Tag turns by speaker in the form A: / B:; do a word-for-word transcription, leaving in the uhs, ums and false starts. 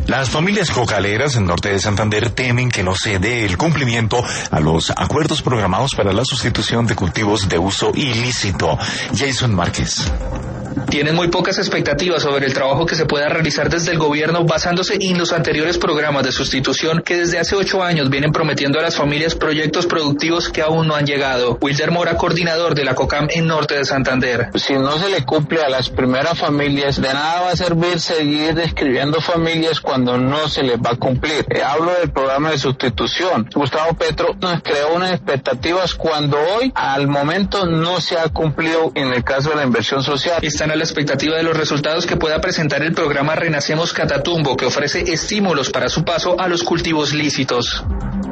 A: Las familias cocaleras en norte de Santander temen que no se dé el cumplimiento a los acuerdos programados para la sustitución de cultivos de uso ilícito. Jason Márquez.
B: Tienen muy pocas expectativas sobre el trabajo que se pueda realizar desde el gobierno basándose en los anteriores programas de sustitución que desde hace ocho años vienen prometiendo a las familias proyectos productivos que aún no han llegado. Wilder Mora, coordinador de la COCAM en norte de Santander.
C: Si no se le cumple a las primeras familias, de nada va a servir seguir describiendo familias cuando no se les va a cumplir. Eh, hablo del programa de sustitución. Gustavo Petro nos creó unas expectativas cuando hoy, al momento, no se ha cumplido en el caso de la inversión social.
B: Están a la expectativa de los resultados que pueda presentar el programa Renacemos Catatumbo, que ofrece estímulos para su paso a los cultivos lícitos.